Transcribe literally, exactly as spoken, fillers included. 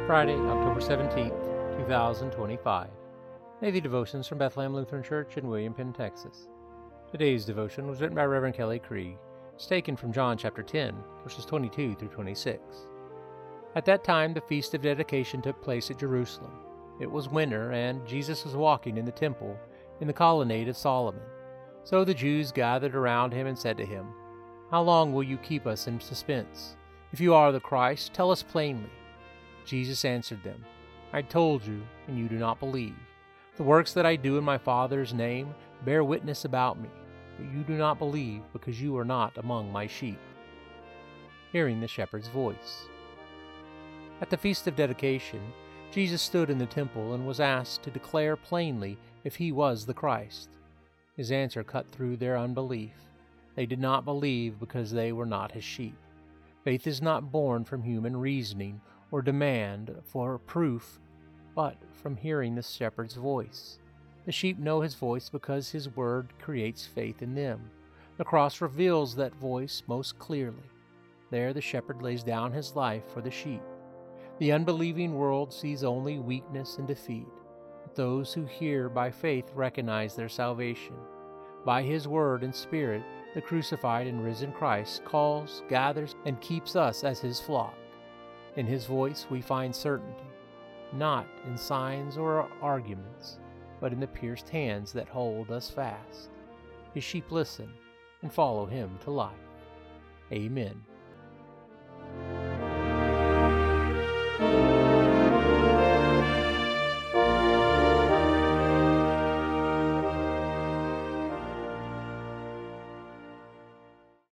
Friday, October seventeenth, two thousand twenty-five. Daily Devotions from Bethlehem Lutheran Church in William Penn, Texas. Today's devotion was written by Reverend Kelly Krieg. It's taken from John chapter ten, verses twenty-two through twenty-six. At that time, the Feast of Dedication took place at Jerusalem. It was winter, and Jesus was walking in the temple in the colonnade of Solomon. So the Jews gathered around him and said to him, "How long will you keep us in suspense? If you are the Christ, tell us plainly." Jesus answered them, "I told you, and you do not believe. The works that I do in my Father's name bear witness about me, but you do not believe because you are not among my sheep." Hearing the shepherd's voice. At the Feast of Dedication, Jesus stood in the temple and was asked to declare plainly if he was the Christ. His answer cut through their unbelief. They did not believe because they were not his sheep. Faith is not born from human reasoning or demand for proof, but from hearing the shepherd's voice. The sheep know his voice because his word creates faith in them. The cross reveals that voice most clearly. There the shepherd lays down his life for the sheep. The unbelieving world sees only weakness and defeat, but those who hear by faith recognize their salvation. By his word and spirit, the crucified and risen Christ calls, gathers, and keeps us as his flock. In his voice we find certainty, not in signs or arguments, but in the pierced hands that hold us fast. His sheep listen and follow him to life. Amen.